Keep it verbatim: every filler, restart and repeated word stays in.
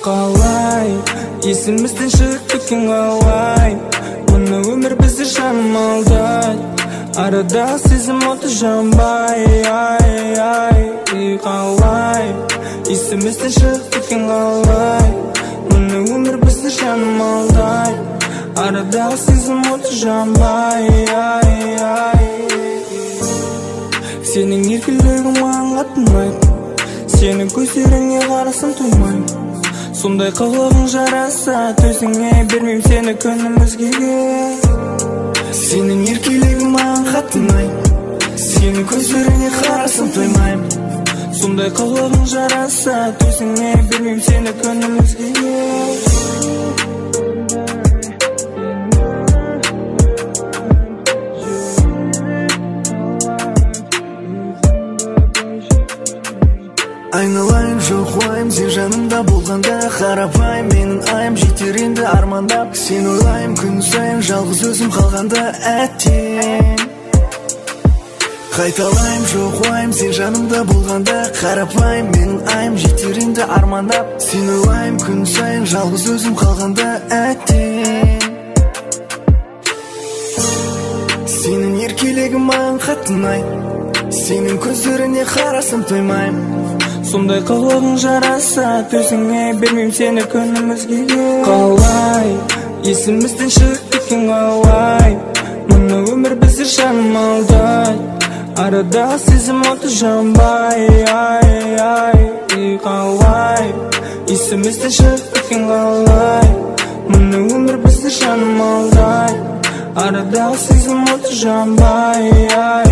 Қалай есімізден шығып кеткен қалай, мұны өмір бізді шамалдай, арада сезім оты жанбай. Ай, ай, қалай есімізден шығып кеткен қалай, мұны өмір бізді шамалдай, арада сезім оты жанбай. Ай, ай, сенің еркелігің маған қатынайды, сенің көздеріңе қарасам тоймаймын. Сондай қылығың жараса, төзіңе бермейм сені күнім өзгеге. Сенің еркелігің маған қатынайды, сенің көздеріңе қарасам тоймаймын. Сондай қылығың жараса, төзіңе бермейм сені күнім өзгеге. Айналайын жоқ уайым, сен жанымда болғанда қарапайым, менің айым жетер енді армандап. Сен ойлайым күн сайын жалғыз өзім қалғанда әттең. Қайталайым жоқ уайым, сен жанымда болғанда қарапайым, менің айым жетер енді армандап. Сен ойлайым күн сайын жалғыз өзім қалғанда әттең. Сенің еркелігің маған қатынайды, сенің көздеріне қарасам тоймаймын. Сондай қылығың жараса, төзіңе бермейм сені күнім өзгеге. Қалай есімізден шығып кеткен қалай, мұны өмір бізді шамалдай, арада сезім оты жанбай. Ай, ай, қалай есімізден шығып кеткен қалай, мұны өмір бізді шамалдай, арада сезім оты жанбай. Ай,